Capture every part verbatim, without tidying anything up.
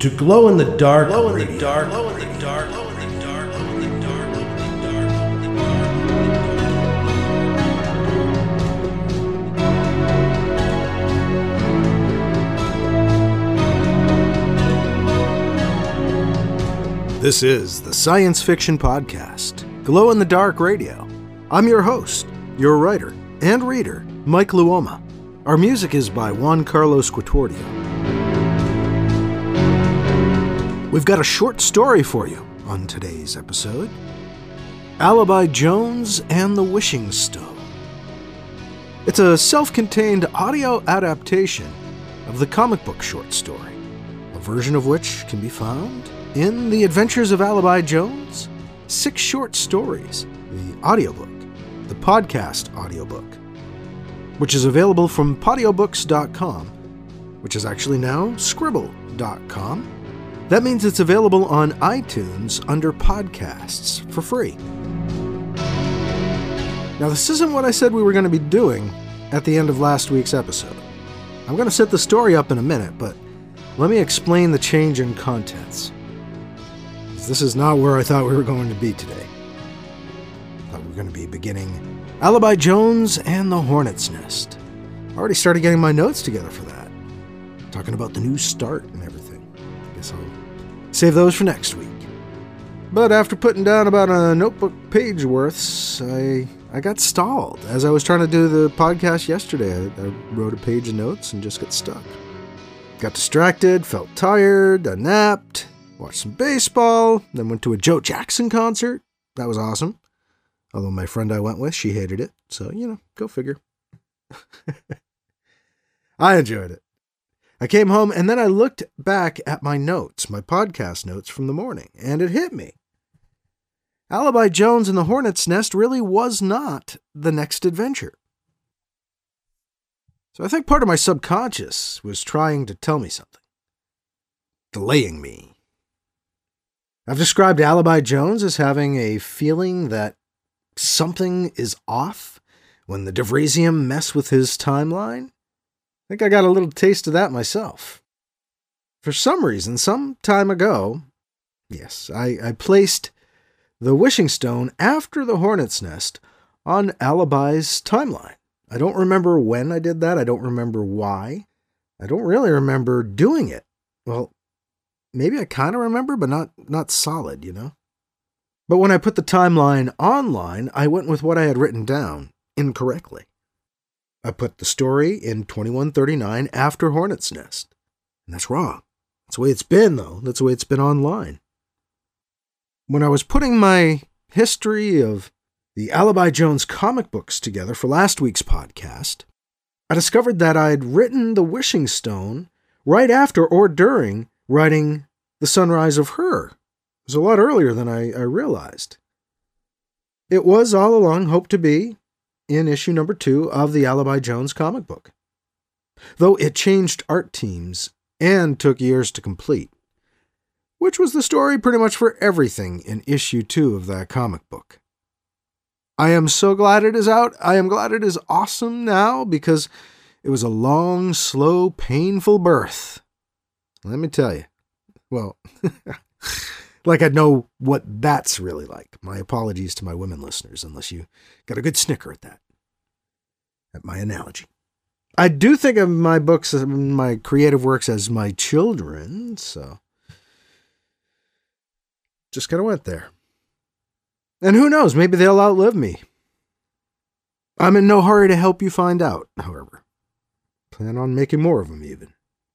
to Glow in the Dark Glow in Radio. the dark, glow in the dark, glow in the dark, glow in the dark, glow in the dark, glow in the dark. This is the Science Fiction Podcast, Glow in the Dark Radio. I'm your host, your writer and reader, Mike Luoma. Our music is by Juan Carlos Quatordio. We've got a short story for you on today's episode. Alibi Jones and the Wishing Stone. It's a self-contained audio adaptation of the comic book short story, a version of which can be found in The Adventures of Alibi Jones, Six Short Stories, the audiobook, the podcast audiobook, which is available from podiobooks dot com, which is actually now scribble dot com. That means it's available on iTunes under podcasts for free. Now, this isn't what I said we were going to be doing at the end of last week's episode. I'm going to set the story up in a minute, but let me explain the change in contents. This is not where I thought we were going to be today. I thought we were going to be beginning Alibi Jones and the Hornet's Nest. I already started getting my notes together for that. Talking about the new start and everything. I guess I'll save those for next week. But after putting down about a notebook page worths, I I got stalled. As I was trying to do the podcast yesterday, I, I wrote a page of notes and just got stuck. Got distracted, felt tired, I napped, watched some baseball, then went to a Joe Jackson concert. That was awesome. Although my friend I went with, she hated it. So, you know, go figure. I enjoyed it. I came home and then I looked back at my notes, my podcast notes from the morning, and it hit me. Alibi Jones and the Hornet's Nest really was not the next adventure. So I think part of my subconscious was trying to tell me something. Delaying me. I've described Alibi Jones as having a feeling that something is off when the Devrasium mess with his timeline. I think I got a little taste of that myself. For some reason, some time ago, yes, I, I placed the Wishing Stone after the Hornet's Nest on Alibi's timeline. I don't remember when I did that. I don't remember why. I don't really remember doing it. Well, maybe I kind of remember, but not, not solid, you know? But when I put the timeline online, I went with what I had written down incorrectly. I put the story in twenty-one thirty-nine after Hornet's Nest. And that's wrong. That's the way it's been, though. That's the way it's been online. When I was putting my history of the Alibi Jones comic books together for last week's podcast, I discovered that I'd written The Wishing Stone right after or during writing The Sunrise of Her. It was a lot earlier than I, I realized. It was all along hoped to be in issue number two of the Alibi Jones comic book, though it changed art teams and took years to complete, which was the story pretty much for everything in issue two of that comic book. I am so glad it is out. I am glad it is awesome now because it was a long, slow, painful birth. Let me tell you. Well... Like I know what that's really like. My apologies to my women listeners, unless you got a good snicker at that. At my analogy. I do think of my books, my creative works as my children, so just kind of went there. And who knows, maybe they'll outlive me. I'm in no hurry to help you find out, however. Plan on making more of them even.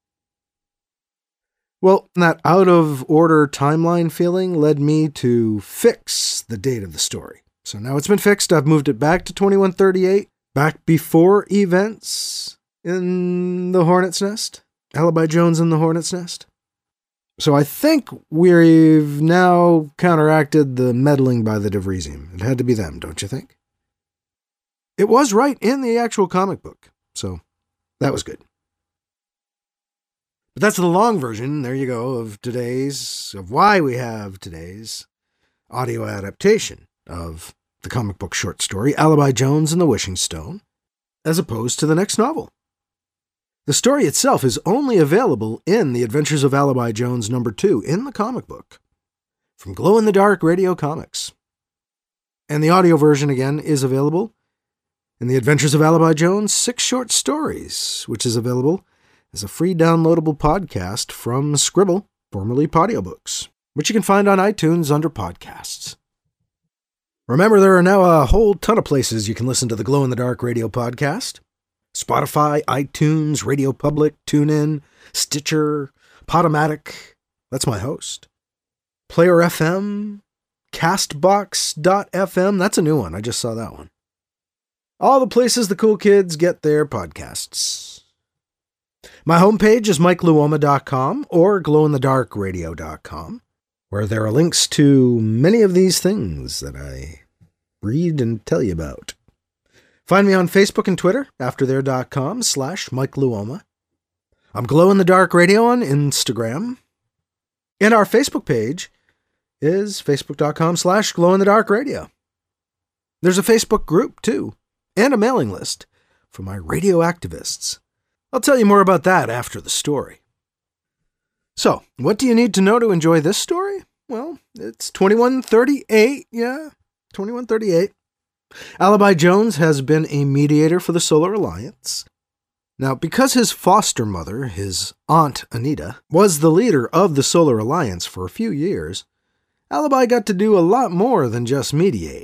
Well, that out-of-order timeline feeling led me to fix the date of the story. So now it's been fixed. I've moved it back to twenty-one thirty-eight, back before events in the Hornet's Nest. Alibi Jones and the Hornet's Nest. So I think we've now counteracted the meddling by the Devrasium. It had to be them, don't you think? It was right in the actual comic book, so that was good. But that's the long version, there you go, of today's, of why we have today's audio adaptation of the comic book short story, Alibi Jones and the Wishing Stone, as opposed to the next novel. The story itself is only available in The Adventures of Alibi Jones number two in the comic book from Glow in the Dark Radio Comics. And the audio version, again, is available in The Adventures of Alibi Jones Six Short Stories, which is available as a free downloadable podcast from Scribble, formerly Podiobooks, which you can find on iTunes under podcasts. Remember, there are now a whole ton of places you can listen to the Glow in the Dark Radio podcast. Spotify, iTunes, Radio Public, TuneIn, Stitcher, Podomatic. That's my host. Player F M, Castbox dot f m. That's a new one. I just saw that one. All the places the cool kids get their podcasts. My homepage is mike luoma dot com or glow in the dark radio dot com, where there are links to many of these things that I read and tell you about. Find me on Facebook and Twitter, afterthere.com slash Mike Luoma. I'm Glow in the Dark Radio on Instagram. And our Facebook page is facebook.com slash Glow in the Dark Radio. There's a Facebook group, too, and a mailing list for my radio activists. I'll tell you more about that after the story. So, what do you need to know to enjoy this story? Well, it's twenty-one thirty-eight, yeah, twenty-one thirty-eight. Alibi Jones has been a mediator for the Solar Alliance. Now, because his foster mother, his Aunt Anita, was the leader of the Solar Alliance for a few years, Alibi got to do a lot more than just mediate.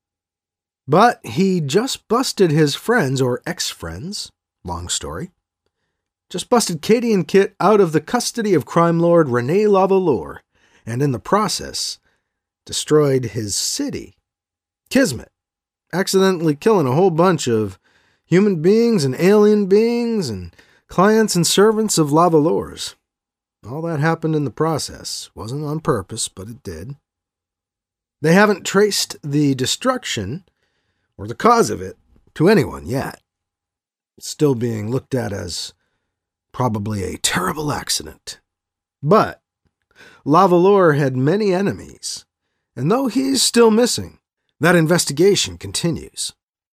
But he just busted his friends, or ex-friends, long story, just busted Katie and Kit out of the custody of crime lord Rene Lavalure, and in the process, destroyed his city, Kismet, accidentally killing a whole bunch of human beings and alien beings and clients and servants of Lavalure's. All that happened in the process. Wasn't on purpose, but it did. They haven't traced the destruction, or the cause of it, to anyone yet. It's still being looked at as probably a terrible accident. But Lavalure had many enemies, and though he's still missing, that investigation continues.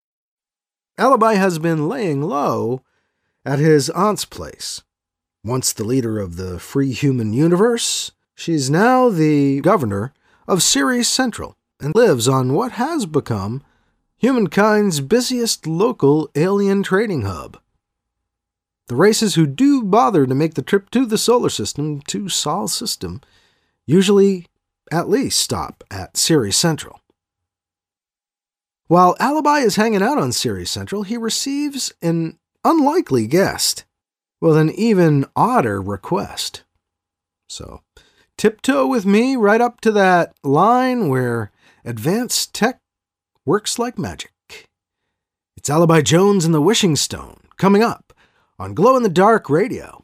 Alibi has been laying low at his aunt's place. Once the leader of the free human universe, she's now the governor of Ceres Central and lives on what has become humankind's busiest local alien trading hub. The races who do bother to make the trip to the solar system, to Sol System, usually at least stop at Ceres Central. While Alibi is hanging out on Ceres Central, he receives an unlikely guest with an even odder request. So, tiptoe with me right up to that line where advanced tech works like magic. It's Alibi Jones and the Wishing Stone, coming up on Glow in the Dark Radio.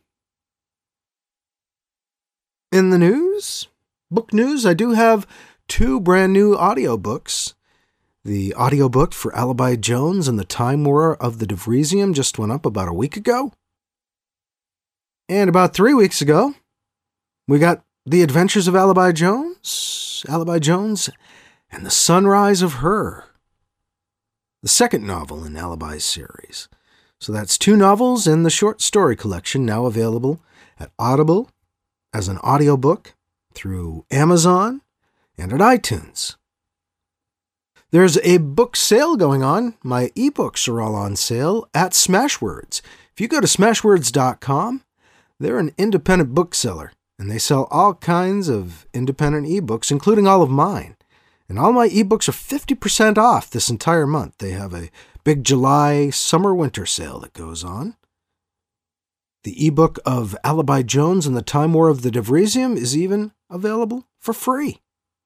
In the news, book news, I do have two brand new audiobooks. The audiobook for Alibi Jones and the Time War of the Devrisium just went up about a week ago. And about three weeks ago, we got The Adventures of Alibi Jones, Alibi Jones, and the Sunrise of Her, the second novel in Alibi's series. So that's two novels in the short story collection now available at Audible as an audiobook through Amazon and at iTunes. There's a book sale going on. My ebooks are all on sale at Smashwords. If you go to smashwords dot com, they're an independent bookseller, and they sell all kinds of independent ebooks, including all of mine. And all my ebooks are fifty percent off this entire month. They have a big July summer-winter sale that goes on. The ebook of Alibi Jones and the Time War of the Devrisium is even available for free.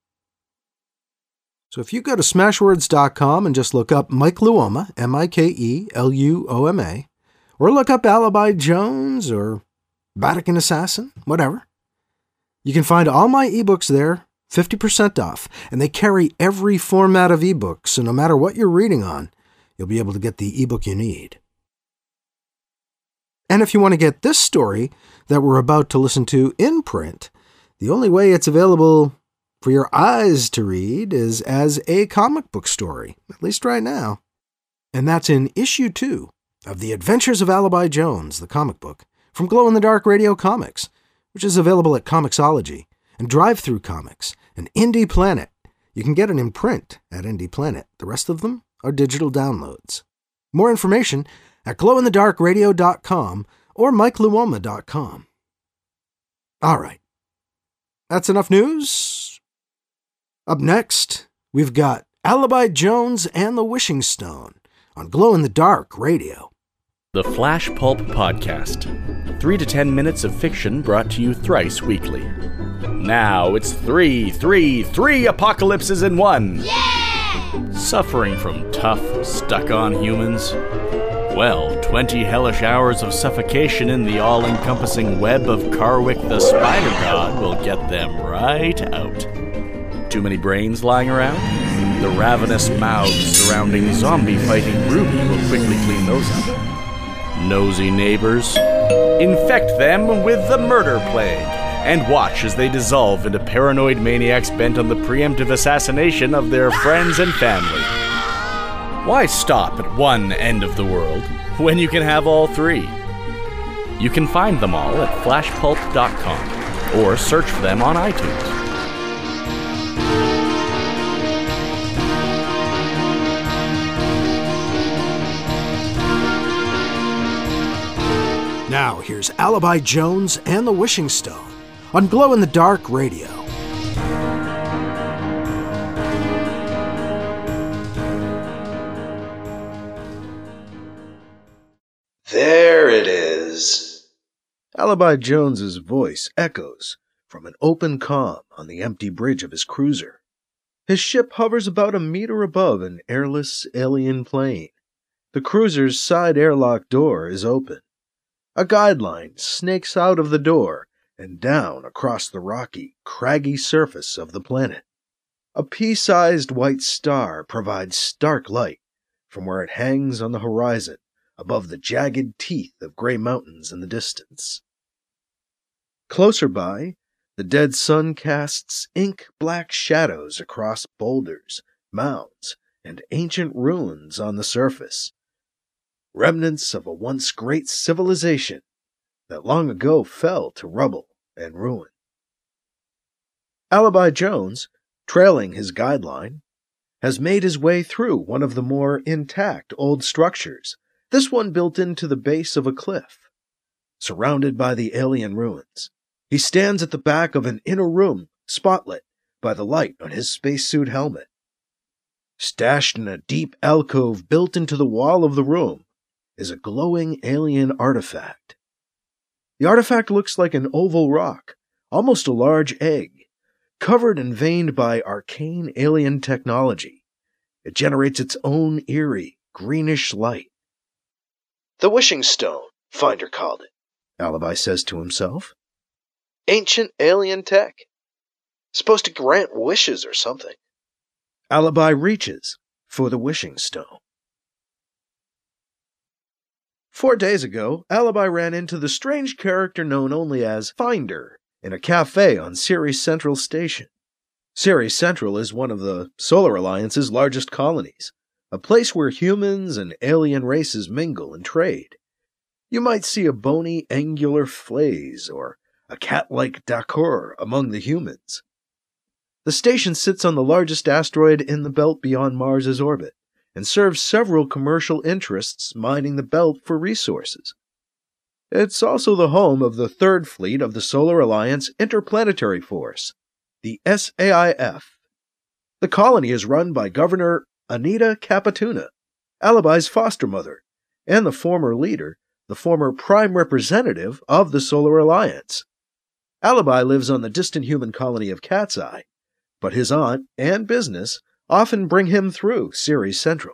So if you go to smashwords dot com and just look up Mike Luoma, M I K E L U O M A, or look up Alibi Jones or Vatican Assassin, whatever, you can find all my ebooks there, fifty percent off, and they carry every format of ebook, so no matter what you're reading on, you'll be able to get the ebook you need. And if you want to get this story that we're about to listen to in print, the only way it's available for your eyes to read is as a comic book story, at least right now. And that's in issue two of The Adventures of Alibi Jones, the comic book, from Glow in the Dark Radio Comics, which is available at Comixology and Drive-Thru Comics and Indie Planet. You can get it in print at Indie Planet. The rest of them are digital downloads. More information at glow in the dark radio dot com or mike luoma dot com. All right. That's enough news. Up next, we've got Alibi Jones and the Wishing Stone on Glow in the Dark Radio. The Flash Pulp Podcast. Three to ten minutes of fiction brought to you thrice weekly. Now it's three, three, three apocalypses in one. Yeah! Suffering from tough, stuck-on humans? Well, twenty hellish hours of suffocation in the all-encompassing web of Karwik the Spider God will get them right out. Too many brains lying around? The ravenous mouths surrounding zombie-fighting Ruby will quickly clean those up. Nosy neighbors? Infect them with the murder plague, and watch as they dissolve into paranoid maniacs bent on the preemptive assassination of their friends and family. Why stop at one end of the world when you can have all three? You can find them all at flash pulp dot com or search for them on iTunes. Now here's Alibi Jones and the Wishing Stone on Glow in the Dark Radio. There it is. Alibi Jones's voice echoes from an open comm on the empty bridge of his cruiser. His ship hovers about a meter above an airless alien plane. The cruiser's side airlock door is open. A guideline snakes out of the door and down across the rocky, craggy surface of the planet. A pea-sized white star provides stark light from where it hangs on the horizon above the jagged teeth of gray mountains in the distance. Closer by, the dead sun casts ink-black shadows across boulders, mounds, and ancient ruins on the surface, remnants of a once great civilization that long ago fell to rubble and ruin. Alibi Jones, trailing his guideline, has made his way through one of the more intact old structures, this one built into the base of a cliff. Surrounded by the alien ruins, he stands at the back of an inner room, spotlit by the light on his spacesuit helmet. Stashed in a deep alcove built into the wall of the room is a glowing alien artifact. The artifact looks like an oval rock, almost a large egg, covered and veined by arcane alien technology. It generates its own eerie, greenish light. The Wishing Stone, Finder called it, Alibi says to himself. Ancient alien tech. Supposed to grant wishes or something. Alibi reaches for the Wishing Stone. Four days ago, Alibi ran into the strange character known only as Finder in a cafe on Ceres Central Station. Ceres Central is one of the Solar Alliance's largest colonies, a place where humans and alien races mingle and trade. You might see a bony, angular Flaze or a cat-like Dakur among the humans. The station sits on the largest asteroid in the belt beyond Mars's orbit, and serves several commercial interests mining the belt for resources. It's also the home of the third fleet of the Solar Alliance Interplanetary Force, the S A I F. The colony is run by Governor Anita Capituna, Alibi's foster mother, and the former leader, the former prime representative of the Solar Alliance. Alibi lives on the distant human colony of Cat's Eye, but his aunt and business often bring him through Ceres Central.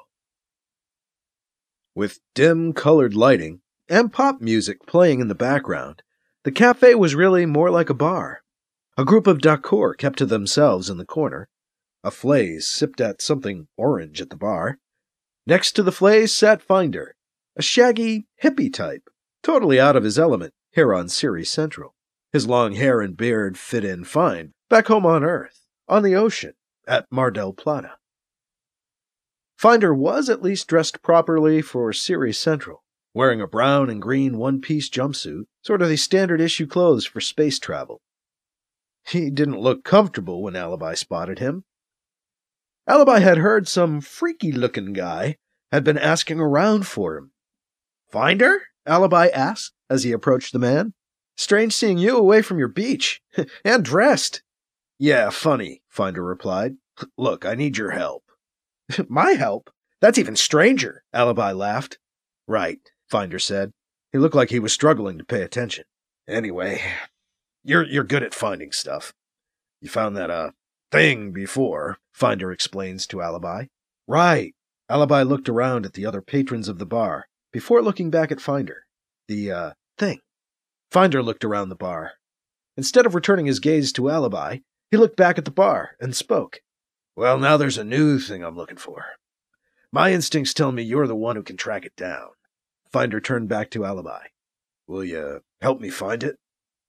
With dim colored lighting and pop music playing in the background, the cafe was really more like a bar. A group of Dakur kept to themselves in the corner. A Flaze sipped at something orange at the bar. Next to the Flaze sat Finder, a shaggy, hippie type, totally out of his element here on Ceres Central. His long hair and beard fit in fine back home on Earth, on the ocean, at Mar del Plata. Finder was at least dressed properly for Ceres Central. wearing a brown and green one-piece jumpsuit, sort of the standard issue clothes for space travel. He didn't look comfortable when Alibi spotted him. Alibi had heard some freaky-looking guy had been asking around for him. "Finder?" Alibi asked as he approached the man. "Strange seeing you away from your beach. And dressed." "Yeah, funny," Finder replied. "Look, I need your help." "My help? That's even stranger," Alibi laughed. "Right," Finder said. He looked like he was struggling to pay attention. "Anyway, you're you're good at finding stuff. You found that, uh, thing before," Finder explains to Alibi. "Right." Alibi looked around at the other patrons of the bar before looking back at Finder. The, uh, thing. Finder looked around the bar. Instead of returning his gaze to Alibi, he looked back at the bar and spoke. "Well, now there's a new thing I'm looking for. My instincts tell me you're the one who can track it down." Finder turned back to Alibi. "Will you help me find it?"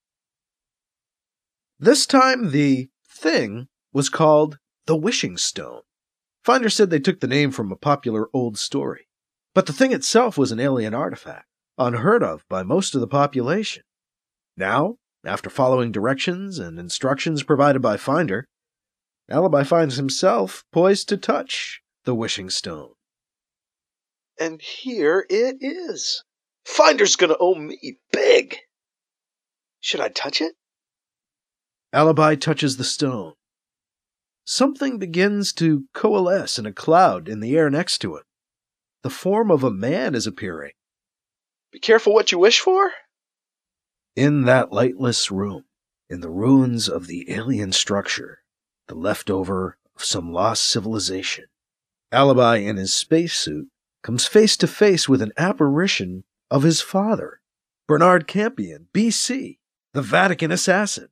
This time, the thing was called the Wishing Stone. Finder said they took the name from a popular old story. But the thing itself was an alien artifact, unheard of by most of the population. Now, after following directions and instructions provided by Finder, Alibi finds himself poised to touch the Wishing Stone. And here it is. Finder's gonna owe me big. Should I touch it? Alibi touches the stone. Something begins to coalesce in a cloud in the air next to it. The form of a man is appearing. Be careful what you wish for? In that lightless room, in the ruins of the alien structure, the leftover of some lost civilization, Alibi in his spacesuit comes face to face with an apparition of his father, Bernard Campion, B C, the Vatican assassin.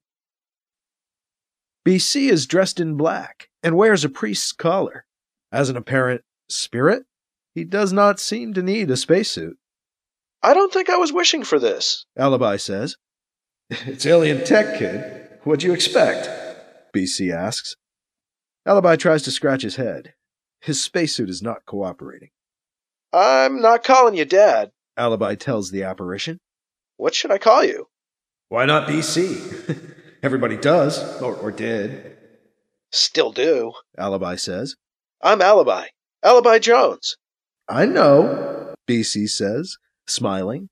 B C is dressed in black and wears a priest's collar. As an apparent spirit, he does not seem to need a spacesuit. "I don't think I was wishing for this," Alibi says. "It's alien tech, kid. What'd you expect?" B C asks. Alibi tries to scratch his head. His spacesuit is not cooperating. "I'm not calling you Dad," Alibi tells the apparition. "What should I call you?" "Why not B C? Everybody does, or, or did." "Still do," Alibi says. "I'm Alibi. Alibi Jones." "I know," B C says, smiling.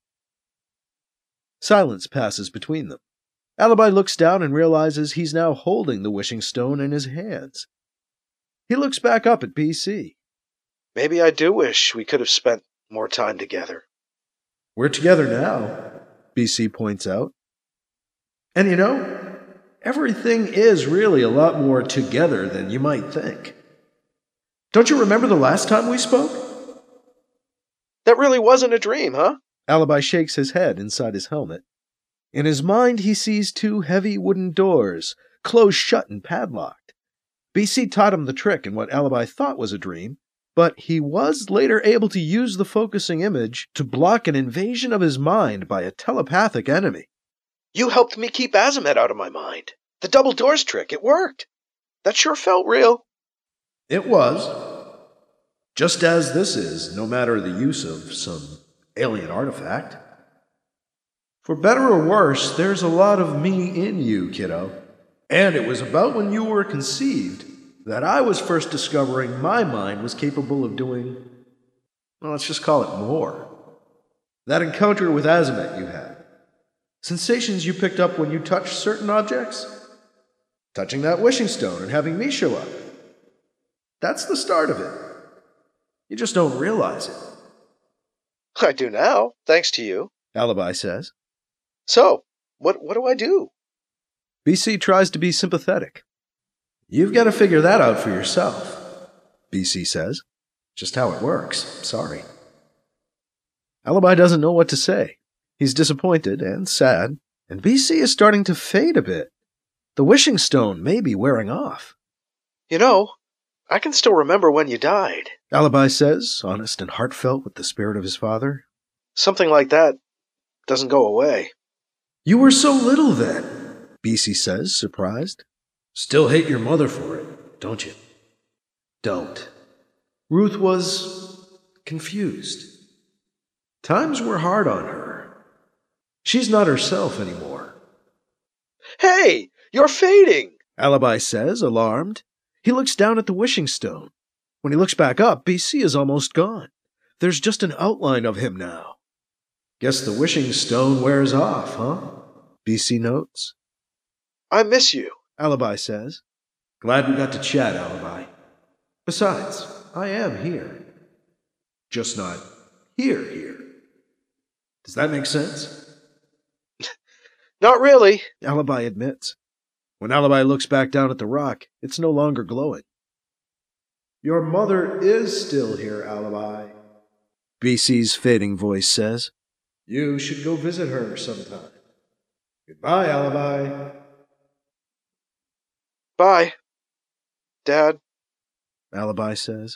Silence passes between them. Alibi looks down and realizes he's now holding the Wishing Stone in his hands. He looks back up at B C. "Maybe I do wish we could have spent more time together." "We're together now," B C points out. "And you know, everything is really a lot more together than you might think. Don't you remember the last time we spoke?" "That really wasn't a dream, huh?" Alibi shakes his head inside his helmet. In his mind, he sees two heavy wooden doors, closed shut and padlocked. B C taught him the trick in what Alibi thought was a dream, but he was later able to use the focusing image to block an invasion of his mind by a telepathic enemy. "You helped me keep Azimet out of my mind. The double doors trick, it worked. That sure felt real." "It was. Just as this is, no matter the use of some alien artifact. For better or worse, there's a lot of me in you, kiddo. And it was about when you were conceived that I was first discovering my mind was capable of doing, well, let's just call it more. That encounter with Azimet you had. Sensations you picked up when you touched certain objects. Touching that Wishing Stone and having me show up. That's the start of it. You just don't realize it." "I do now, thanks to you," Alibi says. "So, what, what do I do?" B C tries to be sympathetic. "You've got to figure that out for yourself," B C says. "Just how it works, sorry." Alibi doesn't know what to say. He's disappointed and sad, and B C is starting to fade a bit. The Wishing Stone may be wearing off. "You know, I can still remember when you died," Alibi says, honest and heartfelt with the spirit of his father. "Something like that doesn't go away." "You were so little then," B C says, surprised. "Still hate your mother for it, don't you?" "Don't." Ruth was confused. Times were hard on her. She's not herself anymore. Hey, you're fading, Alibi says, alarmed. He looks down at the wishing stone. When he looks back up, B C is almost gone. There's just an outline of him now. Guess the wishing stone wears off, huh? B C notes. I miss you, Alibi says. Glad we got to chat, Alibi. Besides, I am here. Just not here, here. Does that make sense? Not really, Alibi admits. When Alibi looks back down at the rock, it's no longer glowing. Your mother is still here, Alibi, B C's fading voice says. You should go visit her sometime. Goodbye, Alibi. Bye, Dad, Alibi says.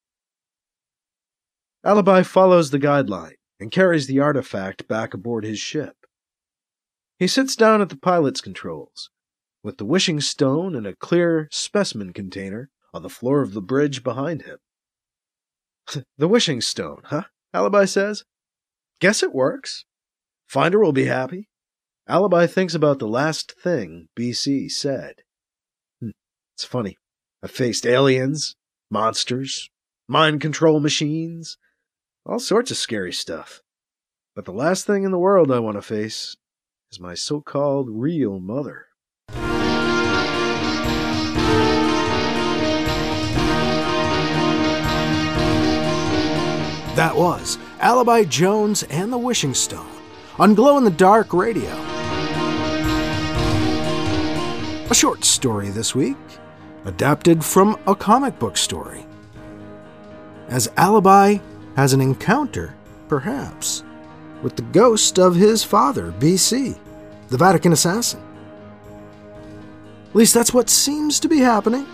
Alibi follows the guideline and carries the artifact back aboard his ship. He sits down at the pilot's controls, with the wishing stone and a clear specimen container on the floor of the bridge behind him. The wishing stone, huh? Alibi says. Guess it works. Finder will be happy. Alibi thinks about the last thing B C said. Hm, it's funny. I've faced aliens, monsters, mind control machines, all sorts of scary stuff. But the last thing in the world I want to face is my so-called real mother. That was Alibi Jones and the Wishing Stone on Glow in the Dark Radio. A short story this week, adapted from a comic book story. As Alibi has an encounter, perhaps, with the ghost of his father, B C, the Vatican assassin. At least that's what seems to be happening.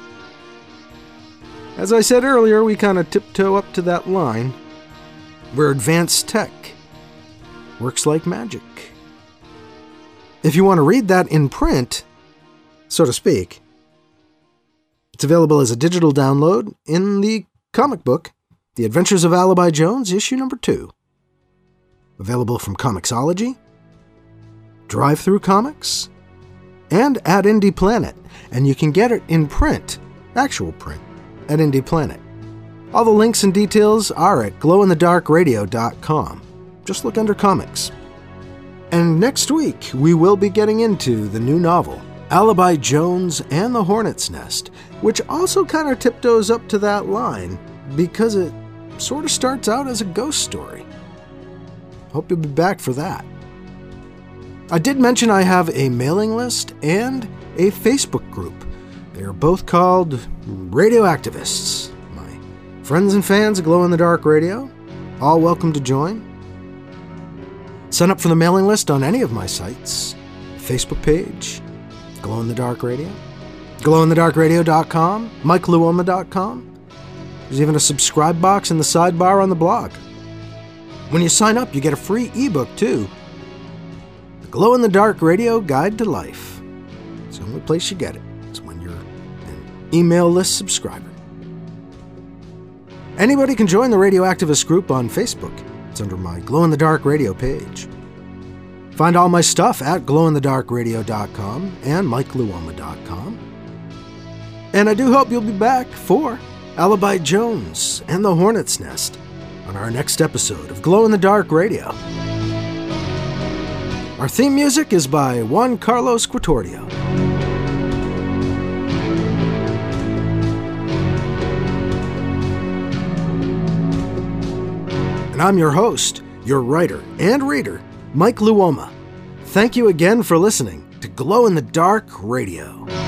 As I said earlier, we kind of tiptoe up to that line where advanced tech works like magic. If you want to read that in print, so to speak, it's available as a digital download in the comic book, The Adventures of Alibi Jones, issue number two. Available from Comixology, Drive-Thru Comics, and at Indie Planet. And you can get it in print, actual print, at Indie Planet. All the links and details are at glow in the dark radio dot com. Just look under comics. And next week, we will be getting into the new novel, Alibi Jones and the Hornet's Nest, which also kind of tiptoes up to that line because it sort of starts out as a ghost story. Hope you'll be back for that. I did mention I have a mailing list and a Facebook group. They are both called Radio Activists. Friends and fans of Glow in the Dark Radio, all welcome to join. Sign up for the mailing list on any of my sites. Facebook page, Glow in the Dark Radio, glow in the dark radio dot com, mike luoma dot com. There's even a subscribe box in the sidebar on the blog. When you sign up, you get a free ebook too. The Glow in the Dark Radio Guide to Life. It's the only place you get it. It's when you're an email list subscriber. Anybody can join the Radio Activist group on Facebook. It's under my Glow in the Dark Radio page. Find all my stuff at glow in the dark radio dot com and mike luoma dot com. And I do hope you'll be back for Alibi Jones and the Hornet's Nest on our next episode of Glow in the Dark Radio. Our theme music is by Juan Carlos Quatordio. I'm your host, your writer and reader, Mike Luoma. Thank you again for listening to Glow in the Dark Radio.